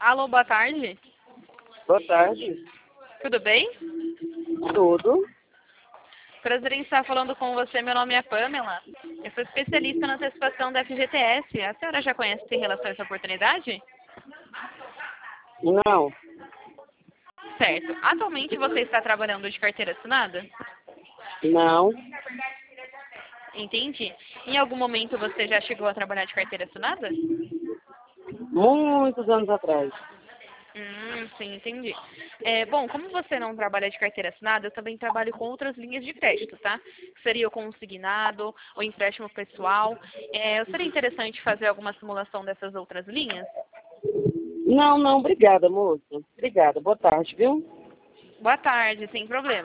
Alô, boa tarde. Boa tarde. Tudo bem? Tudo? Prazer em estar falando com você. Meu nome é Pamela. Eu sou especialista na antecipação da FGTS. A senhora já conhece em relação a essa oportunidade? Não. Certo. Atualmente você está trabalhando de carteira assinada? Não. Entendi. Em algum momento você já chegou a trabalhar de carteira assinada? Muitos anos atrás. Sim, entendi. Bom, como você não trabalha de carteira assinada, eu também trabalho com outras linhas de crédito, tá? Seria o consignado, o empréstimo pessoal. Seria interessante fazer alguma simulação dessas outras linhas? Não, obrigada, moça. Obrigada. Boa tarde, viu? Boa tarde, sem problema.